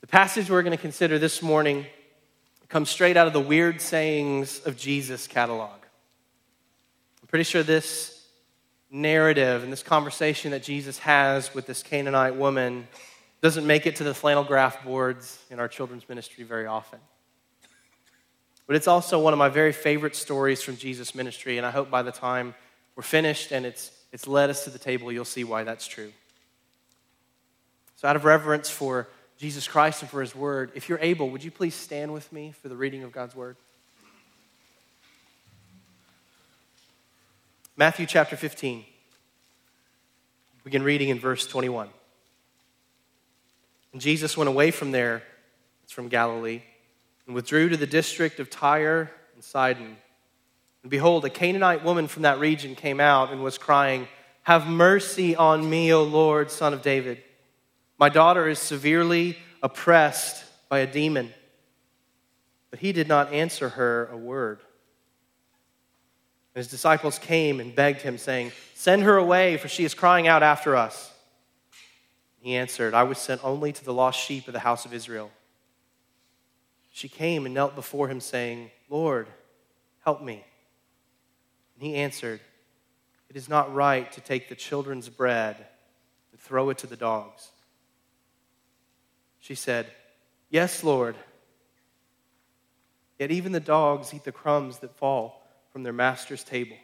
The passage we're going to consider this morning comes straight out of the Weird Sayings of Jesus catalog. I'm pretty sure this narrative and this conversation that Jesus has with this Canaanite woman doesn't make it to the flannel graph boards in our children's ministry very often. But it's also one of my very favorite stories from Jesus' ministry, and I hope by the time we're finished and it's led us to the table, you'll see why that's true. So out of reverence for Jesus Christ and for his word, if you're able, would you please stand with me for the reading of God's word? Matthew chapter 15. Begin reading in verse 21. And Jesus went away from there, it's from Galilee, and withdrew to the district of Tyre and Sidon. And behold, a Canaanite woman from that region came out and was crying, "Have mercy on me, O Lord, Son of David. My daughter is severely oppressed by a demon." But he did not answer her a word. And his disciples came and begged him, saying, "Send her away, for she is crying out after us." He answered, "I was sent only to the lost sheep of the house of Israel." She came and knelt before him, saying, "Lord, help me." And he answered, "It is not right to take the children's bread and throw it to the dogs." She said, "Yes, Lord. Yet even the dogs eat the crumbs that fall from their master's table."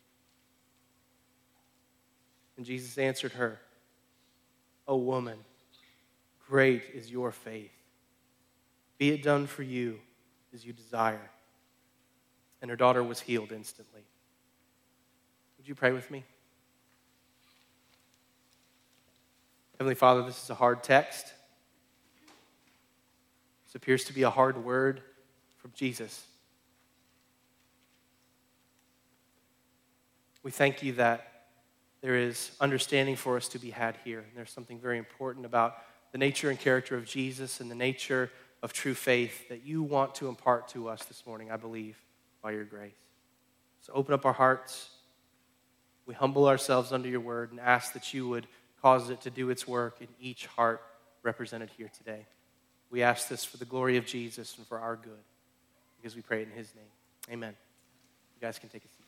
And Jesus answered her, "O woman, great is your faith. Be it done for you as you desire." And her daughter was healed instantly. Would you pray with me? Heavenly Father, this is a hard text. This appears to be a hard word from Jesus. We thank you that there is understanding for us to be had here. And there's something very important about the nature and character of Jesus and the nature of true faith that you want to impart to us this morning, I believe, by your grace. So open up our hearts. We humble ourselves under your word and ask that you would cause it to do its work in each heart represented here today. We ask this for the glory of Jesus and for our good, because we pray it in his name. Amen. You guys can take a seat.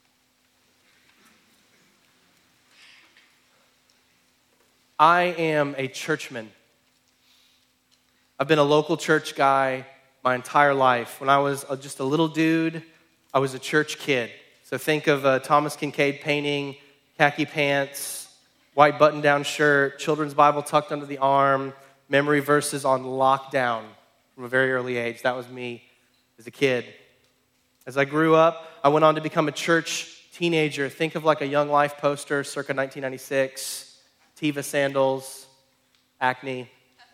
I am a churchman. I've been a local church guy my entire life. When I was just a little dude, I was a church kid. So think of a Thomas Kincaid painting, khaki pants, white button-down shirt, children's Bible tucked under the arm, memory verses on lockdown from a very early age. That was me as a kid. As I grew up, I went on to become a church teenager. Think of like a Young Life poster circa 1996, Teva sandals, acne.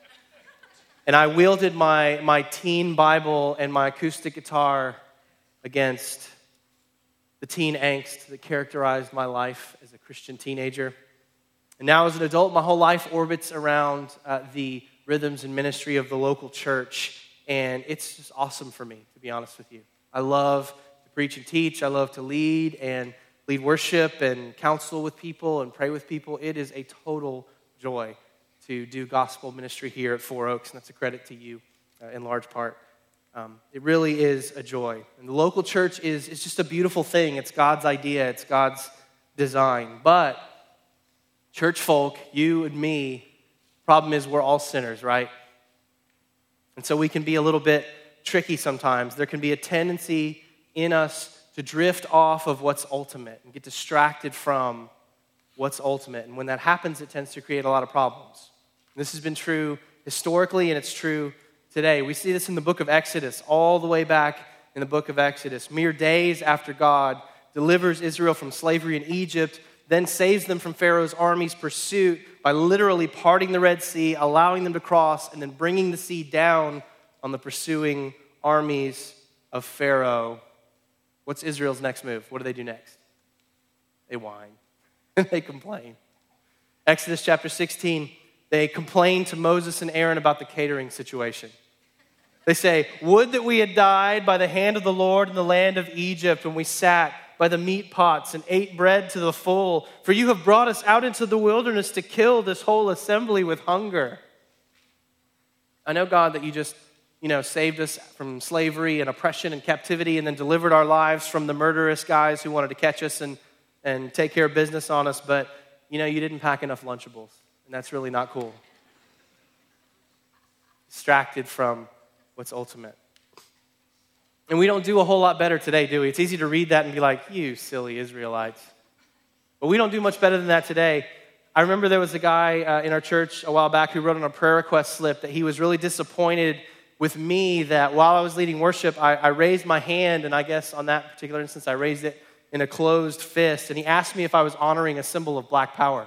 And I wielded my teen Bible and my acoustic guitar against the teen angst that characterized my life as a Christian teenager. And now as an adult, my whole life orbits around the rhythms and ministry of the local church. And it's just awesome for me, to be honest with you. I love to preach and teach. I love to lead worship and counsel with people and pray with people. It is a total joy to do gospel ministry here at Four Oaks, and that's a credit to you in large part. It really is a joy. And the local church is just a beautiful thing. It's God's idea. It's God's design. But church folk, you and me, problem is we're all sinners, right? And so we can be a little bit tricky sometimes. There can be a tendency in us to drift off of what's ultimate and get distracted from what's ultimate. And when that happens, it tends to create a lot of problems. This has been true historically, and it's true today. We see this in the book of Exodus, all the way back in the book of Exodus. Mere days after God delivers Israel from slavery in Egypt, then saves them from Pharaoh's army's pursuit by literally parting the Red Sea, allowing them to cross, and then bringing the sea down on the pursuing armies of Pharaoh. What's Israel's next move? What do they do next? They whine and they complain. Exodus chapter 16, they complain to Moses and Aaron about the catering situation. They say, "Would that we had died by the hand of the Lord in the land of Egypt when we sat by the meat pots and ate bread to the full. For you have brought us out into the wilderness to kill this whole assembly with hunger." I know, God, that you just, saved us from slavery and oppression and captivity and then delivered our lives from the murderous guys who wanted to catch us and take care of business on us, but, you didn't pack enough Lunchables, and that's really not cool. Distracted from what's ultimate. And we don't do a whole lot better today, do we? It's easy to read that and be like, you silly Israelites. But we don't do much better than that today. I remember there was a guy in our church a while back who wrote on a prayer request slip that he was really disappointed with me that while I was leading worship, I raised my hand, and I guess on that particular instance, I raised it in a closed fist, and he asked me if I was honoring a symbol of black power.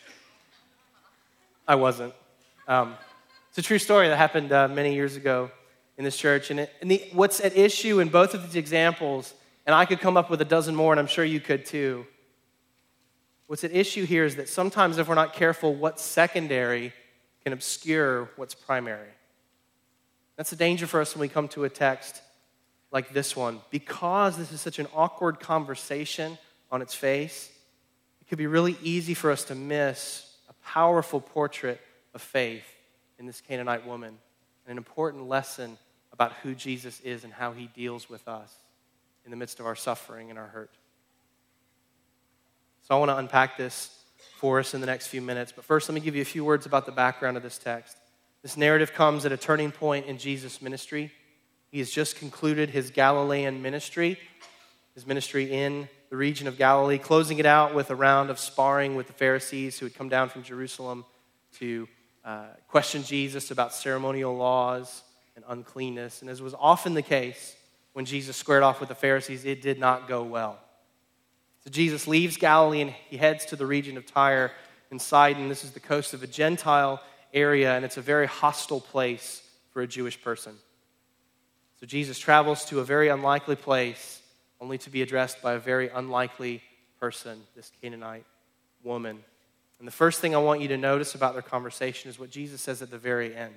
I wasn't. It's a true story that happened many years ago in this church, and what's at issue in both of these examples, and I could come up with a dozen more, and I'm sure you could too. What's at issue here is that sometimes if we're not careful, what's secondary can obscure what's primary. That's a danger for us when we come to a text like this one. Because this is such an awkward conversation on its face, it could be really easy for us to miss a powerful portrait of faith in this Canaanite woman, and an important lesson about who Jesus is and how he deals with us in the midst of our suffering and our hurt. So I want to unpack this for us in the next few minutes. But first, let me give you a few words about the background of this text. This narrative comes at a turning point in Jesus' ministry. He has just concluded his Galilean ministry, his ministry in the region of Galilee, closing it out with a round of sparring with the Pharisees who had come down from Jerusalem to question Jesus about ceremonial laws and uncleanness. And as was often the case, when Jesus squared off with the Pharisees, it did not go well. So Jesus leaves Galilee and he heads to the region of Tyre and Sidon. This is the coast of a Gentile area, and it's a very hostile place for a Jewish person. So Jesus travels to a very unlikely place, only to be addressed by a very unlikely person, this Canaanite woman. And the first thing I want you to notice about their conversation is what Jesus says at the very end.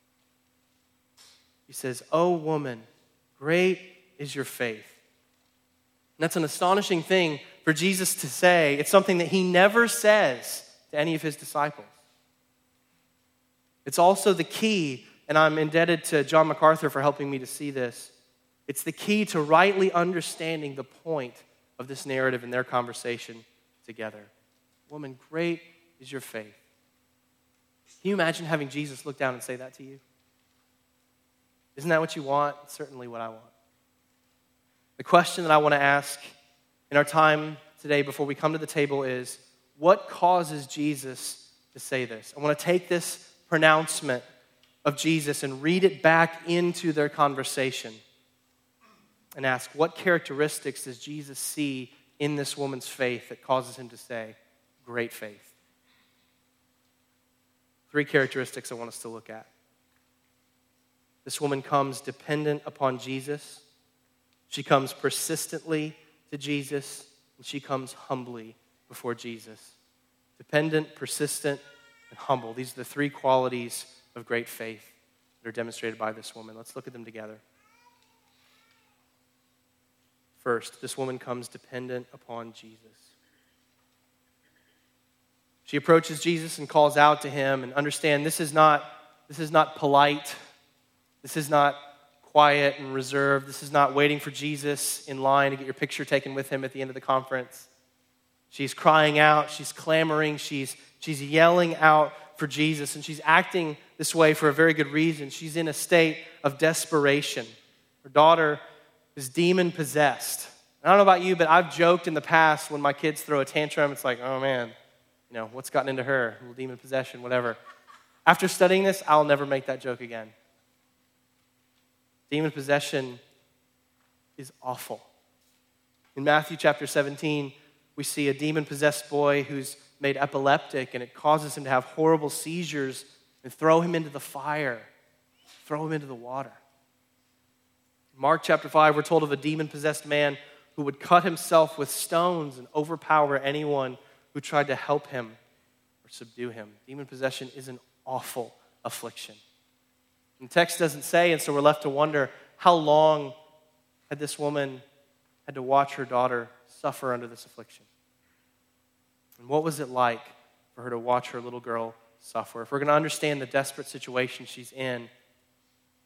He says, "O woman, great is your faith." And that's an astonishing thing for Jesus to say. It's something that he never says to any of his disciples. It's also the key, and I'm indebted to John MacArthur for helping me to see this. It's the key to rightly understanding the point of this narrative in their conversation together. Woman, great is your faith. Can you imagine having Jesus look down and say that to you? Isn't that what you want? It's certainly what I want. The question that I want to ask in our time today before we come to the table is, what causes Jesus to say this? I want to take this pronouncement of Jesus and read it back into their conversation and ask, what characteristics does Jesus see in this woman's faith that causes him to say, great faith? 3 characteristics I want us to look at. This woman comes dependent upon Jesus. She comes persistently to Jesus, and she comes humbly before Jesus. Dependent, persistent, and humble. These are the 3 qualities of great faith that are demonstrated by this woman. Let's look at them together. First, this woman comes dependent upon Jesus. She approaches Jesus and calls out to him, and understand this is not polite. This is not quiet and reserved. This is not waiting for Jesus in line to get your picture taken with him at the end of the conference. She's crying out, she's clamoring, she's yelling out for Jesus, and she's acting this way for a very good reason. She's in a state of desperation. Her daughter is demon-possessed. I don't know about you, but I've joked in the past when my kids throw a tantrum, it's like, oh man, what's gotten into her? A little demon possession, whatever. After studying this, I'll never make that joke again. Demon possession is awful. In Matthew chapter 17, we see a demon-possessed boy who's made epileptic, and it causes him to have horrible seizures and throw him into the fire, throw him into the water. In Mark chapter 5, we're told of a demon-possessed man who would cut himself with stones and overpower anyone who tried to help him or subdue him. Demon possession is an awful affliction. And the text doesn't say, and so we're left to wonder, how long had this woman had to watch her daughter suffer under this affliction? And what was it like for her to watch her little girl suffer? If we're going to understand the desperate situation she's in,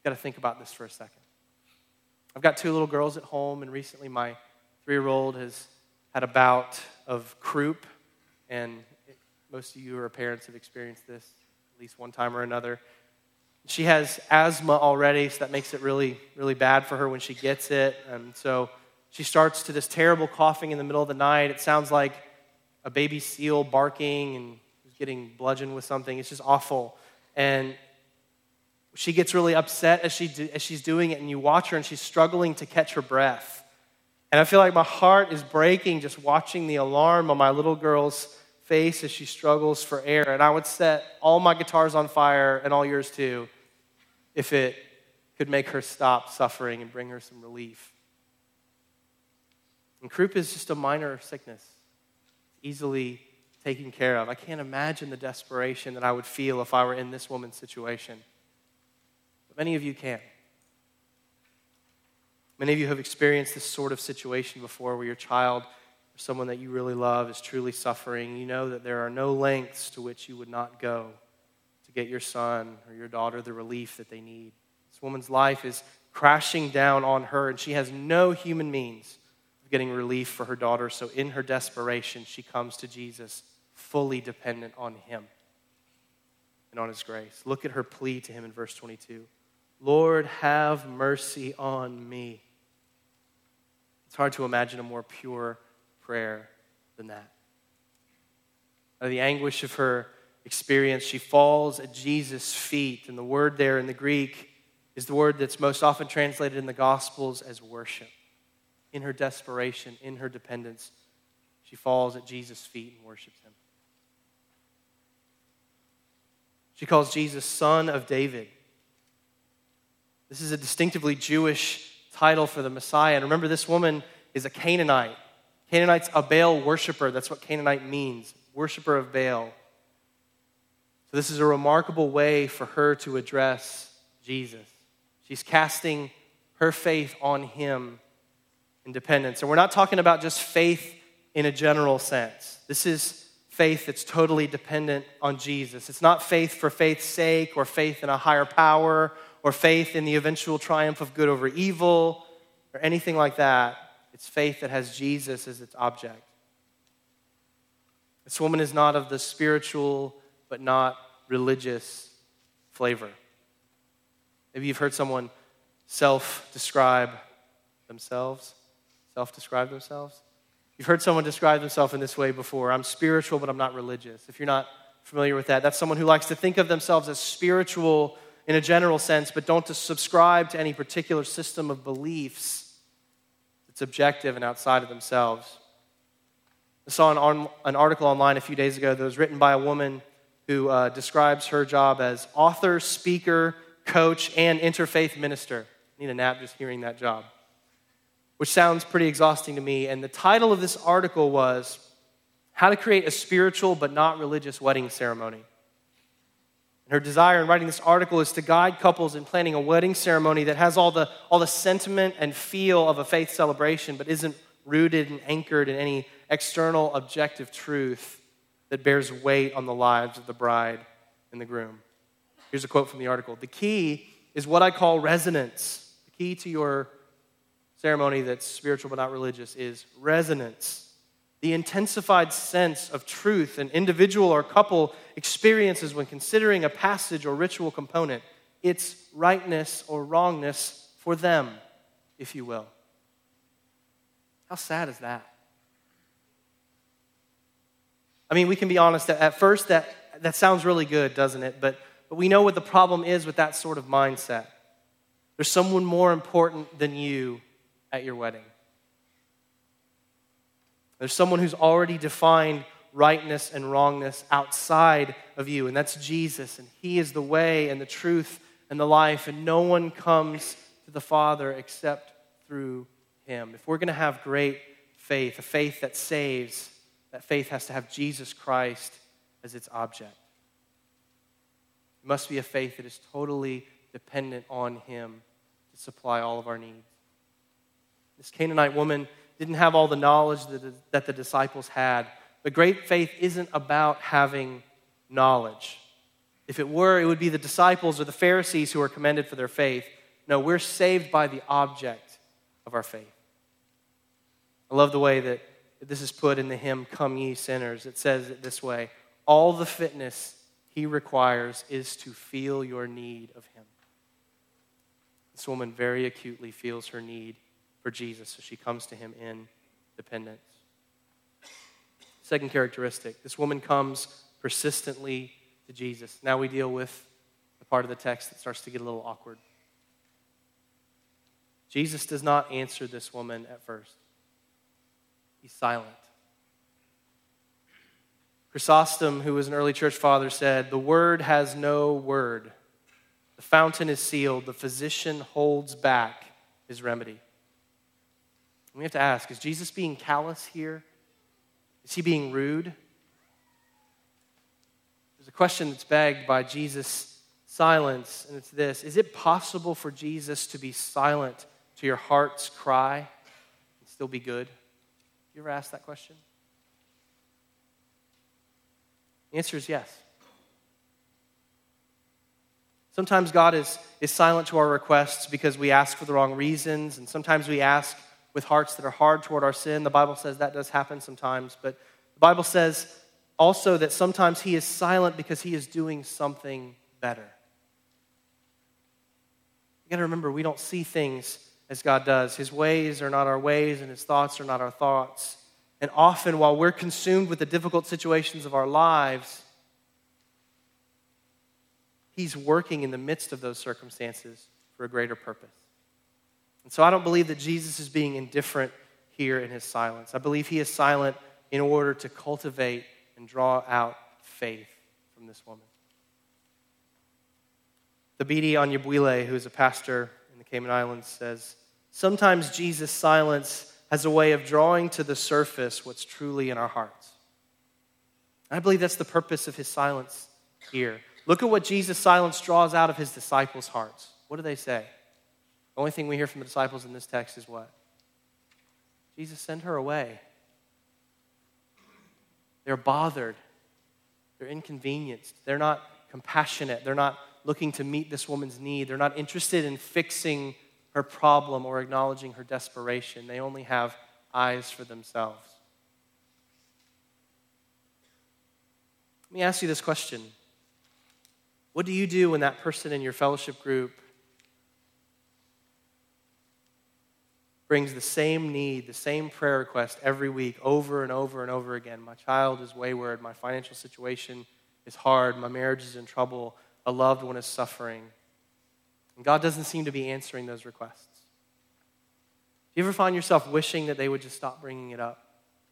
Got to think about this for a second. I've got 2 little girls at home, and recently my 3-year-old has had a bout of croup, and most of you who are parents have experienced this at least one time or another. She has asthma already, so that makes it really, really bad for her when she gets it, and so she starts to this terrible coughing in the middle of the night. It sounds like a baby seal barking and getting bludgeoned with something. It's just awful, and she gets really upset as she's doing it, and you watch her, and she's struggling to catch her breath. And I feel like my heart is breaking just watching the alarm on my little girl's face as she struggles for air. And I would set all my guitars on fire, and all yours too, if it could make her stop suffering and bring her some relief. And croup is just a minor sickness, easily taken care of. I can't imagine the desperation that I would feel if I were in this woman's situation. Many of you can. Many of you have experienced this sort of situation before where your child or someone that you really love is truly suffering. You know that there are no lengths to which you would not go to get your son or your daughter the relief that they need. This woman's life is crashing down on her, and she has no human means of getting relief for her daughter. So in her desperation, she comes to Jesus, fully dependent on him and on his grace. Look at her plea to him in verse 22. Lord, have mercy on me. It's hard to imagine a more pure prayer than that. Out of the anguish of her experience, she falls at Jesus' feet. And the word there in the Greek is the word that's most often translated in the Gospels as worship. In her desperation, in her dependence, she falls at Jesus' feet and worships him. She calls Jesus Son of David. This is a distinctively Jewish title for the Messiah. And remember, this woman is a Canaanite. Canaanite's a Baal worshiper. That's what Canaanite means, worshiper of Baal. So this is a remarkable way for her to address Jesus. She's casting her faith on him in dependence. And we're not talking about just faith in a general sense. This is faith that's totally dependent on Jesus. It's not faith for faith's sake or faith in a higher power or faith in the eventual triumph of good over evil, or anything like that. It's faith that has Jesus as its object. This woman is not of the spiritual, but not religious flavor. Maybe you've heard someone self-describe themselves. You've heard someone describe themselves in this way before. I'm spiritual, but I'm not religious. If you're not familiar with that, that's someone who likes to think of themselves as spiritual in a general sense, but don't to subscribe to any particular system of beliefs that's objective and outside of themselves. I saw an article online a few days ago that was written by a woman who describes her job as author, speaker, coach, and interfaith minister. I need a nap just hearing that job, which sounds pretty exhausting to me. And the title of this article was How to Create a Spiritual but Not Religious Wedding Ceremony. And her desire in writing this article is to guide couples in planning a wedding ceremony that has all the sentiment and feel of a faith celebration, but isn't rooted and anchored in any external objective truth that bears weight on the lives of the bride and the groom. Here's a quote from the article. The key is what I call resonance. The key to your ceremony that's spiritual but not religious is resonance. The intensified sense of truth an individual or couple experiences when considering a passage or ritual component. Its rightness or wrongness for them, if you will. How sad is that? I mean, we can be honest, at first that sounds really good, doesn't it? But we know what the problem is with that sort of mindset. There's someone more important than you at your wedding. There's someone who's already defined rightness and wrongness outside of you, and that's Jesus. And he is the way and the truth and the life, and no one comes to the Father except through him. If we're going to have great faith, a faith that saves, that faith has to have Jesus Christ as its object. It must be a faith that is totally dependent on him to supply all of our needs. This Canaanite woman didn't have all the knowledge that the disciples had. But great faith isn't about having knowledge. If it were, it would be the disciples or the Pharisees who are commended for their faith. No, we're saved by the object of our faith. I love the way that this is put in the hymn, Come Ye Sinners. It says it this way: all the fitness he requires is to feel your need of him. This woman very acutely feels her need for Jesus, so she comes to him in dependence. Second characteristic, this woman comes persistently to Jesus. Now we deal with the part of the text that starts to get a little awkward. Jesus does not answer this woman at first. He's silent. Chrysostom, who was an early church father, said, "The word has no word. The fountain is sealed. The physician holds back his remedy." And we have to ask, is Jesus being callous here? Is he being rude? There's a question that's begged by Jesus' silence, and it's this: is it possible for Jesus to be silent to your heart's cry and still be good? You ever asked that question? The answer is yes. Sometimes God is silent to our requests because we ask for the wrong reasons, and sometimes we ask with hearts that are hard toward our sin. The Bible says that does happen sometimes, but the Bible says also that sometimes he is silent because he is doing something better. You got to remember, we don't see things as God does. His ways are not our ways, and his thoughts are not our thoughts. And often, while we're consumed with the difficult situations of our lives, he's working in the midst of those circumstances for a greater purpose. And so I don't believe that Jesus is being indifferent here in his silence. I believe he is silent in order to cultivate and draw out faith from this woman. Thabiti Anyabwile, who is a pastor in the Cayman Islands, says, "Sometimes Jesus' silence has a way of drawing to the surface what's truly in our hearts." I believe that's the purpose of his silence here. Look at what Jesus' silence draws out of his disciples' hearts. What do they say? The only thing we hear from the disciples in this text is what? Jesus, send her away. They're bothered. They're inconvenienced. They're not compassionate. They're not looking to meet this woman's need. They're not interested in fixing her problem or acknowledging her desperation. They only have eyes for themselves. Let me ask you this question. What do you do when that person in your fellowship group brings the same need, the same prayer request every week over and over and over again? My child is wayward. My financial situation is hard. My marriage is in trouble. A loved one is suffering. And God doesn't seem to be answering those requests. Do you ever find yourself wishing that they would just stop bringing it up?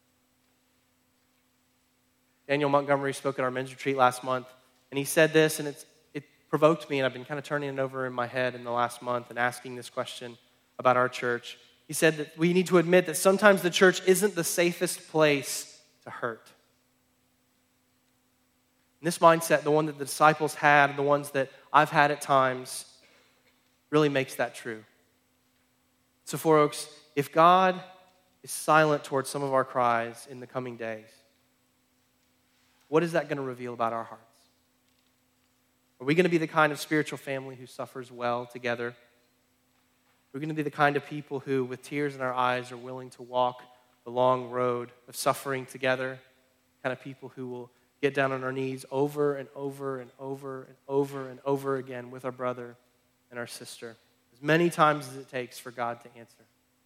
Daniel Montgomery spoke at our men's retreat last month, and he said this, and it provoked me, and I've been kind of turning it over in my head in the last month and asking this question about our church. He said that we need to admit that sometimes the church isn't the safest place to hurt. And this mindset, the one that the disciples had and the ones that I've had at times, really makes that true. So, Four Oaks, if God is silent towards some of our cries in the coming days, what is that going to reveal about our hearts? Are we going to be the kind of spiritual family who suffers well together? We're going to be the kind of people who, with tears in our eyes, are willing to walk the long road of suffering together, kind of people who will get down on our knees over and over and over and over and over again with our brother and our sister, as many times as it takes for God to answer.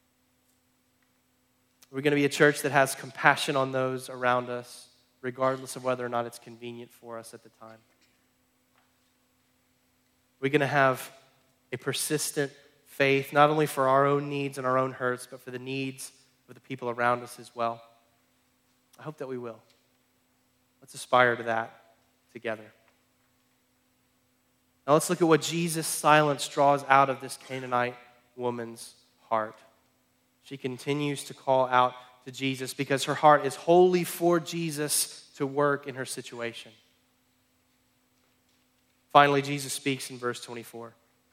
We're going to be a church that has compassion on those around us, regardless of whether or not it's convenient for us at the time. We're going to have a persistent faith, not only for our own needs and our own hurts, but for the needs of the people around us as well. I hope that we will. Let's aspire to that together. Now let's look at what Jesus' silence draws out of this Canaanite woman's heart. She continues to call out to Jesus because her heart is wholly for Jesus to work in her situation. Finally, Jesus speaks in verse 24.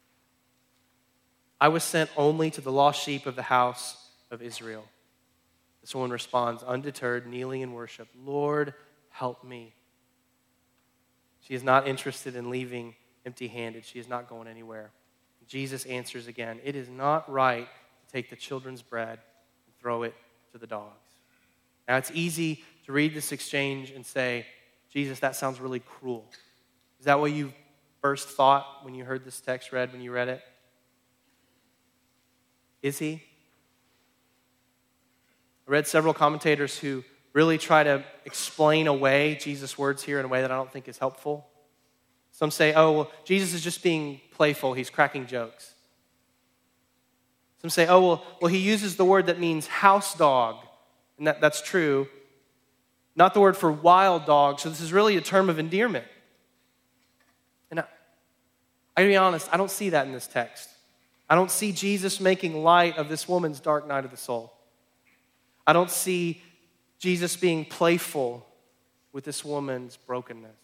"I was sent only to the lost sheep of the house of Israel." This woman responds, undeterred, kneeling in worship, "Lord, help me." She is not interested in leaving empty-handed. She is not going anywhere. Jesus answers again, it is not right to take the children's bread and throw it to the dogs. Now, it's easy to read this exchange and say, Jesus, that sounds really cruel. Is that what you first thought when you heard this text read, when you read it? Is he? I read several commentators who really try to explain away Jesus' words here in a way that I don't think is helpful. Some say, oh, well, Jesus is just being playful. He's cracking jokes. Some say, oh, well, he uses the word that means house dog. And that's true. Not the word for wild dog. So this is really a term of endearment. And I gotta be honest, I don't see that in this text. I don't see Jesus making light of this woman's dark night of the soul. I don't see Jesus being playful with this woman's brokenness.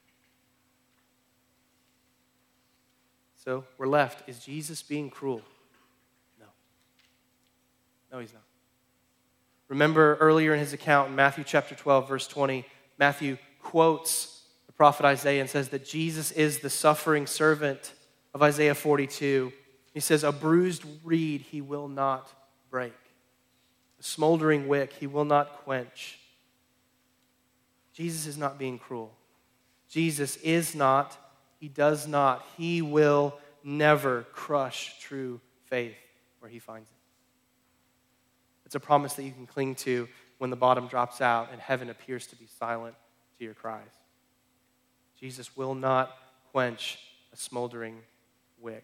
So we're left. Is Jesus being cruel? No. No, he's not. Remember earlier in his account in Matthew chapter 12, verse 20, Matthew quotes the prophet Isaiah and says that Jesus is the suffering servant of Isaiah 42. He says, a bruised reed he will not break. A smoldering wick he will not quench. Jesus is not being cruel. Jesus is not, he does not, he will never crush true faith where he finds it. It's a promise that you can cling to when the bottom drops out and heaven appears to be silent to your cries. Jesus will not quench a smoldering wick.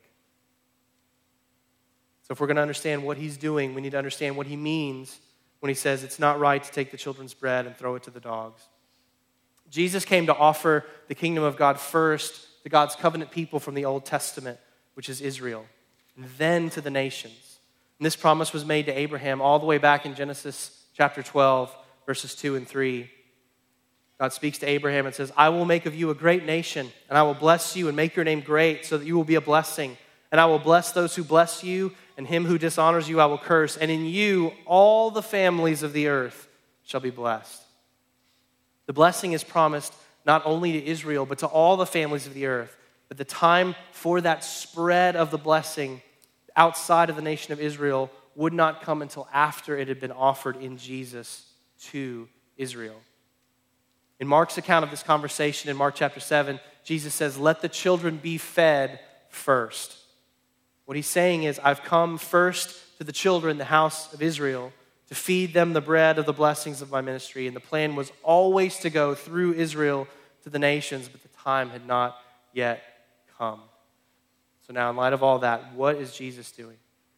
So if we're going to understand what he's doing, we need to understand what he means when he says it's not right to take the children's bread and throw it to the dogs. Jesus came to offer the kingdom of God first to God's covenant people from the Old Testament, which is Israel, and then to the nations. And this promise was made to Abraham all the way back in Genesis chapter 12, verses 2 and 3. God speaks to Abraham and says, I will make of you a great nation, and I will bless you and make your name great so that you will be a blessing. And I will bless those who bless you, and him who dishonors you I will curse. And in you all the families of the earth shall be blessed. The blessing is promised not only to Israel, but to all the families of the earth. But the time for that spread of the blessing outside of the nation of Israel would not come until after it had been offered in Jesus to Israel. In Mark's account of this conversation in Mark chapter 7, Jesus says, let the children be fed first. What he's saying is, I've come first to the children, the house of Israel, to feed them the bread of the blessings of my ministry. And the plan was always to go through Israel to the nations, but the time had not yet come. So now, in light of all that, what is Jesus doing?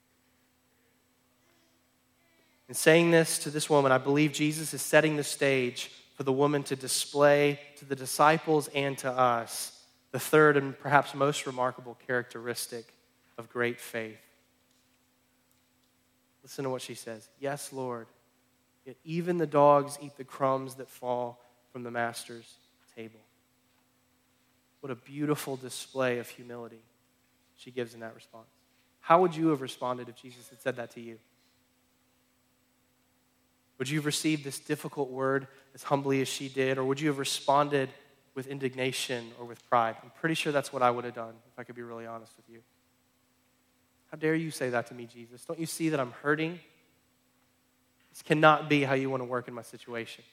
In saying this to this woman, I believe Jesus is setting the stage for the woman to display to the disciples and to us the third and perhaps most remarkable characteristic of great faith. Listen to what she says. Yes, Lord, yet even the dogs eat the crumbs that fall from the master's table. What a beautiful display of humility she gives in that response. How would you have responded if Jesus had said that to you? Would you have received this difficult word as humbly as she did, or would you have responded with indignation or with pride? I'm pretty sure that's what I would have done, if I could be really honest with you. How dare you say that to me, Jesus? Don't you see that I'm hurting? This cannot be how you want to work in my situation.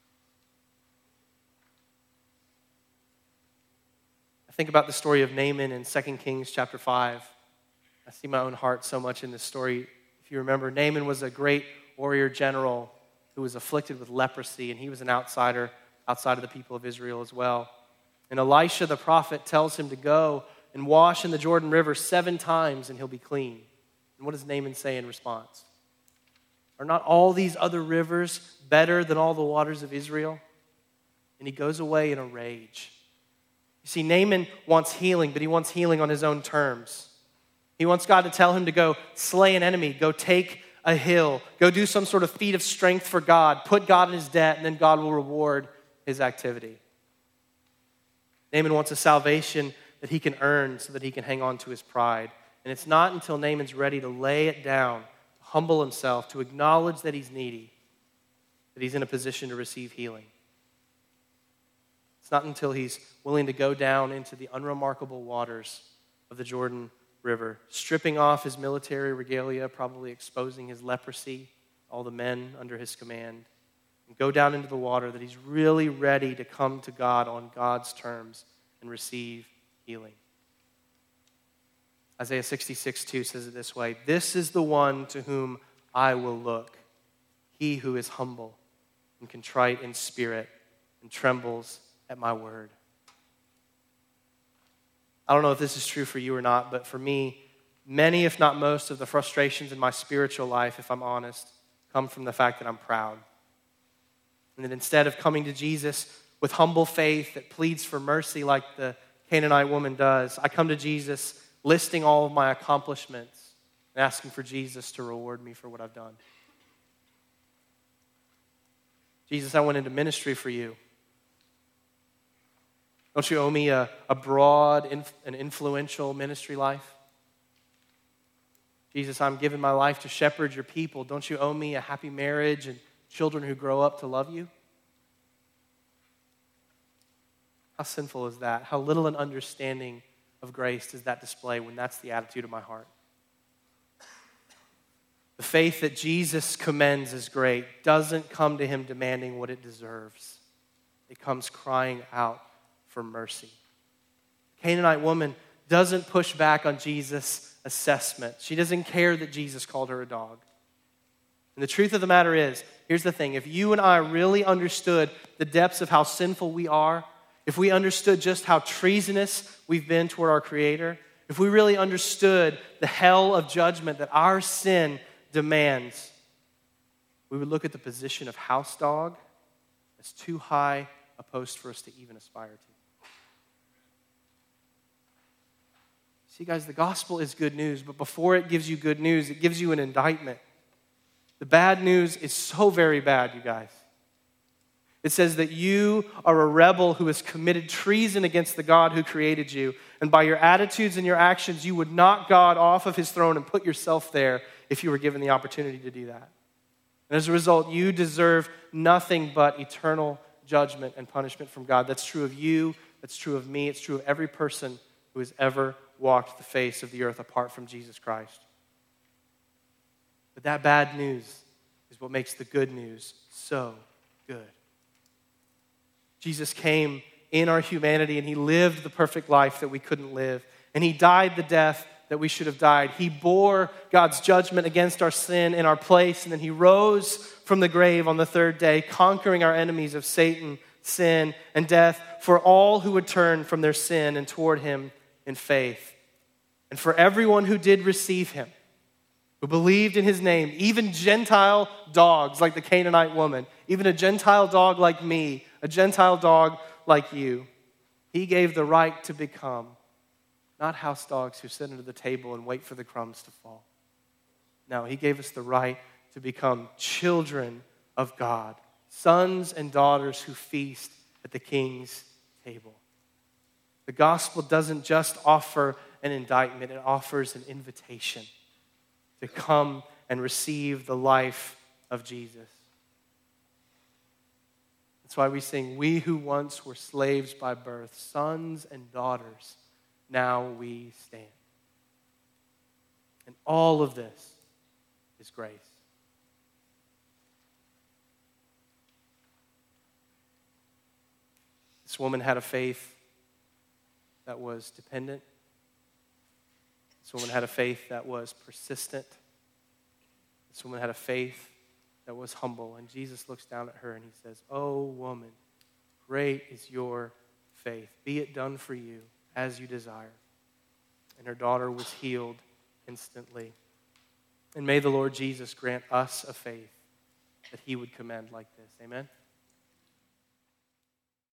I think about the story of Naaman in 2 Kings chapter 5. I see my own heart so much in this story. If you remember, Naaman was a great warrior general who was afflicted with leprosy, and he was an outsider outside of the people of Israel as well. And Elisha the prophet tells him to go and wash in the Jordan River 7 times and he'll be clean. And what does Naaman say in response? Are not all these other rivers better than all the waters of Israel? And he goes away in a rage. You see, Naaman wants healing, but he wants healing on his own terms. He wants God to tell him to go slay an enemy, go take a hill, go do some sort of feat of strength for God, put God in his debt, and then God will reward his activity. Naaman wants a salvation that he can earn so that he can hang on to his pride. And it's not until Naaman's ready to lay it down, to humble himself, to acknowledge that he's needy, that he's in a position to receive healing. It's not until he's willing to go down into the unremarkable waters of the Jordan River, stripping off his military regalia, probably exposing his leprosy, all the men under his command, and go down into the water, that he's really ready to come to God on God's terms and receive healing. Isaiah 66:2 says it this way: "This is the one to whom I will look, he who is humble and contrite in spirit and trembles at my word." I don't know if this is true for you or not, but for me, many, if not most, of the frustrations in my spiritual life, if I'm honest, come from the fact that I'm proud. And that instead of coming to Jesus with humble faith that pleads for mercy like the Canaanite woman does, I come to Jesus listing all of my accomplishments and asking for Jesus to reward me for what I've done. Jesus, I went into ministry for you. Don't you owe me a broad and influential ministry life? Jesus, I'm giving my life to shepherd your people. Don't you owe me a happy marriage and children who grow up to love you? How sinful is that? How little an understanding of grace does that display when that's the attitude of my heart? The faith that Jesus commends as great doesn't come to him demanding what it deserves. It comes crying out for mercy. The Canaanite woman doesn't push back on Jesus' assessment. She doesn't care that Jesus called her a dog. And the truth of the matter is, here's the thing: if you and I really understood the depths of how sinful we are, if we understood just how treasonous we've been toward our Creator, if we really understood the hell of judgment that our sin demands, we would look at the position of house dog as too high a post for us to even aspire to. See, guys, the gospel is good news, but before it gives you good news, it gives you an indictment. The bad news is so very bad, you guys. It says that you are a rebel who has committed treason against the God who created you, and by your attitudes and your actions, you would knock God off of his throne and put yourself there if you were given the opportunity to do that. And as a result, you deserve nothing but eternal judgment and punishment from God. That's true of you, that's true of me, it's true of every person who has ever walked the face of the earth apart from Jesus Christ. But that bad news is what makes the good news so good. Jesus came in our humanity and he lived the perfect life that we couldn't live. And he died the death that we should have died. He bore God's judgment against our sin in our place. And then he rose from the grave on the third day, conquering our enemies of Satan, sin, and death for all who would turn from their sin and toward him in faith. And for everyone who did receive him, who believed in his name, even Gentile dogs like the Canaanite woman, even a Gentile dog like me, a Gentile dog like you, he gave the right to become not house dogs who sit under the table and wait for the crumbs to fall. No, he gave us the right to become children of God, sons and daughters who feast at the King's table. The gospel doesn't just offer an indictment, it offers an invitation to come and receive the life of Jesus. That's why we sing, "We who once were slaves by birth, sons and daughters, now we stand." And all of this is grace. This woman had a faith that was dependent. This woman had a faith that was persistent. This woman had a faith that was humble. And Jesus looks down at her and he says, "Oh, woman, great is your faith. Be it done for you as you desire." And her daughter was healed instantly. And may the Lord Jesus grant us a faith that he would commend like this. Amen.